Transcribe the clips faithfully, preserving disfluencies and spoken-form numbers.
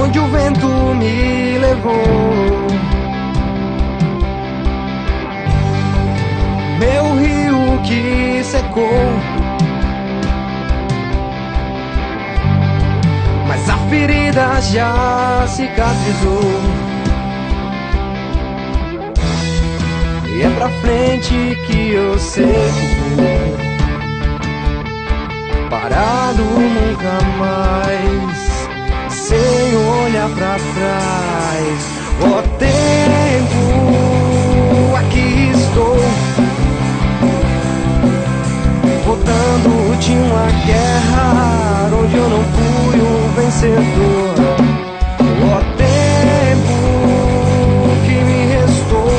onde o vento me levou. Meu rio que secou, mas a ferida já cicatrizou. E é pra frente que eu sei, parado nunca mais, sem olhar pra trás. Ó tempo, aqui estou, voltando de uma guerra onde eu não fui o vencedor. Ó tempo que me restou,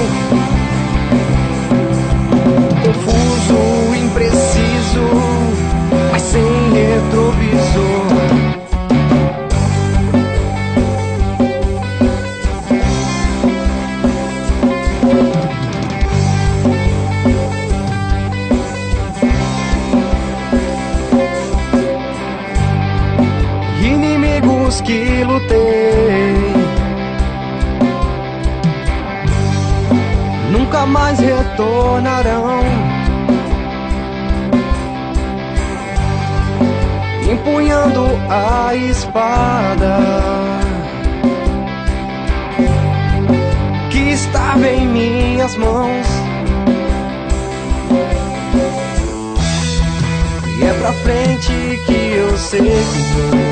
confuso, impreciso, mas sem retrovisor. Inimigos que lutei nunca mais retornarão, empunhando a espada que estava em minhas mãos. E é pra frente que eu sei que vou,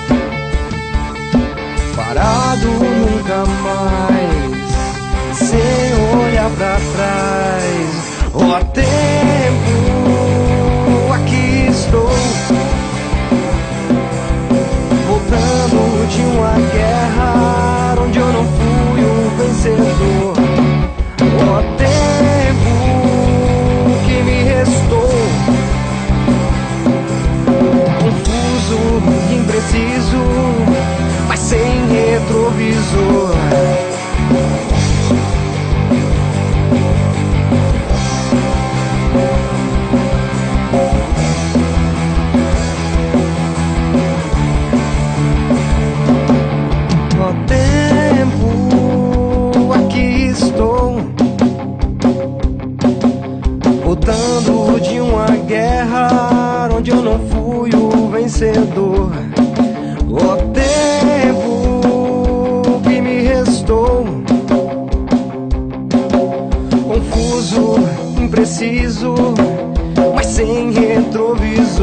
parado nunca mais, sem olhar pra trás. Ó tempo, aqui estou, voltando de uma guerra onde eu não fui o vencedor. Ó tempo que me restou, confuso, impreciso, mas sem retrovisor. Ó tempo, aqui estou, voltando de uma guerra onde eu não fui o vencedor. Ó tempo que me restou, confuso, impreciso, mas sem retrovisor.